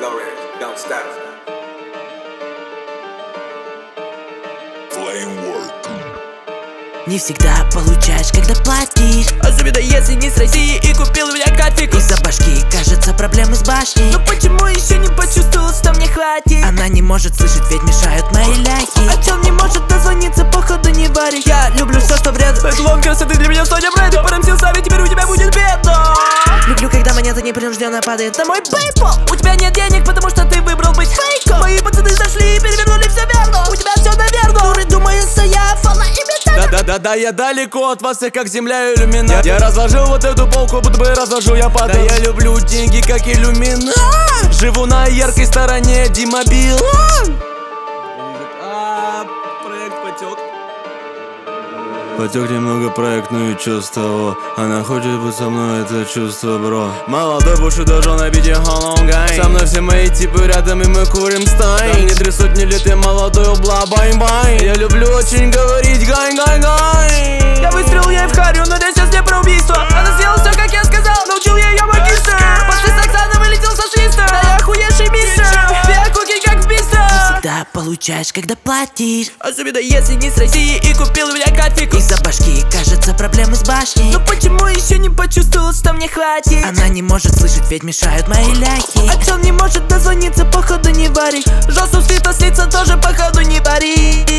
Lawrence, don't stop. Не всегда получаешь, когда платишь, особенно если не с России и купил у меня кафик. из-за башки, кажется, проблемы с башней. Но почему еще не почувствовал, что мне хватит? Она не может слышать, ведь мешают мои ляхи. А чел не может дозвониться, походу не варишь. Я люблю все, что вред. Эталон красоты для меня Соня Брэд. Ты порамсил сами, теперь у тебя будет бедно. Люблю, когда монета непринужденно падает на мой PayPal. У тебя нет денег, потому что ты выбрал быть фейком. Мои пацаны зашли и перевернули все верно. У тебя все наверно. дуры, думаю, что я фала имитатор. Да, я далеко от вас всех, как земля иллюминат. Я разложил вот эту полку, будто бы разложу я падал. Да я люблю деньги, как иллюминат. Живу на яркой стороне Дима Билан. Проект потек. Потек немного проект, ну и чё с того? Она хочет быть со мной, это чувство, бро. Молодой бушу должен набить холонгай. Со мной все мои типы рядом, и мы курим стай. Не 3 сотни лет, я молодой, бла бай-бай. Я люблю очень говорить гай-гай-гай. Я выстрелил ей в харю, но речь сейчас не про убийство. Она сделала все, как я сказал, научил я ее магистр. После секса она вылетел со швиста. Да я охуевший мистер. Пиакуки как в бистро. Всегда получаешь, когда платишь, Особенно если не с России и купил у меня кафик. из-за башки, кажется, проблемы с башней. Но почему еще не почувствовал, что мне хватит? Она не может слышать, ведь мешают мои ляхи. А чел не может дозвониться, походу не варишь. Жестко слито слиться тоже походу не пари.